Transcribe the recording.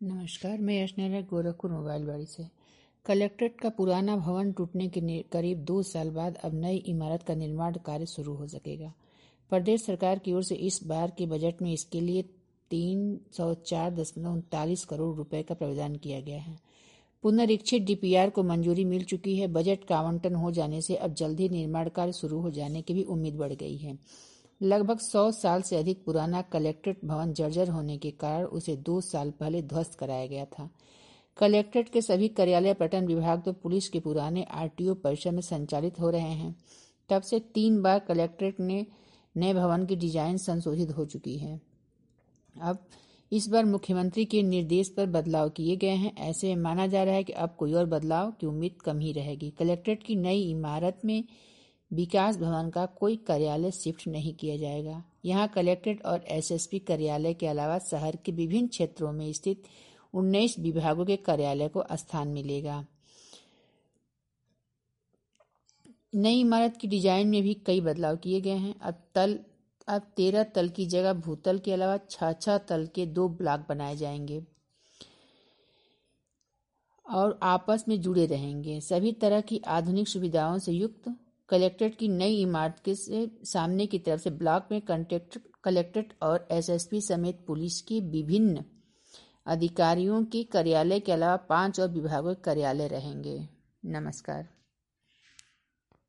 नमस्कार, मैं यशनेरा गोरखपुर मोबाइल बाड़ी से। कलेक्ट्रेट का पुराना भवन टूटने के करीब 2 साल बाद अब नई इमारत का निर्माण कार्य शुरू हो सकेगा। प्रदेश सरकार की ओर से इस बार के बजट में इसके लिए 304.39 करोड़ रुपए का प्रावधान किया गया है। पुनरीक्षित डीपीआर को मंजूरी मिल चुकी है। बजट का आवंटन हो जाने से अब जल्द ही निर्माण कार्य शुरू हो जाने की भी उम्मीद बढ़ गई है। लगभग 100 साल से अधिक पुराना कलेक्ट्रेट भवन जर्जर होने के कारण उसे 2 साल पहले ध्वस्त कराया गया था। कलेक्ट्रेट के सभी कार्यालय पटन विभाग तो पुलिस के पुराने आरटीओ परिसर में संचालित हो रहे हैं। तब से 3 बार कलेक्ट्रेट ने नए भवन की डिजाइन संशोधित हो चुकी है। अब इस बार मुख्यमंत्री के निर्देश पर बदलाव किए गए हैं। ऐसे में माना जा रहा है कि अब कोई और बदलाव की उम्मीद कम ही रहेगी। कलेक्ट्रेट की नई इमारत में विकास भवन का कोई कार्यालय शिफ्ट नहीं किया जाएगा। यहाँ कलेक्ट्रेट और एसएसपी कार्यालय के अलावा शहर के विभिन्न क्षेत्रों में स्थित 19 विभागों के कार्यालय को स्थान मिलेगा। नई इमारत की डिजाइन में भी कई बदलाव किए गए हैं। अब 13 तल की जगह भूतल के अलावा 6 तल के 2 ब्लॉक बनाए जाएंगे और आपस में जुड़े रहेंगे। सभी तरह की आधुनिक सुविधाओं से युक्त कलेक्ट्रेट की नई इमारत के सामने की तरफ से ब्लॉक में कलेक्ट्रेट और एसएसपी समेत पुलिस के विभिन्न अधिकारियों के कार्यालय के अलावा 5 और विभागों के कार्यालय रहेंगे। नमस्कार।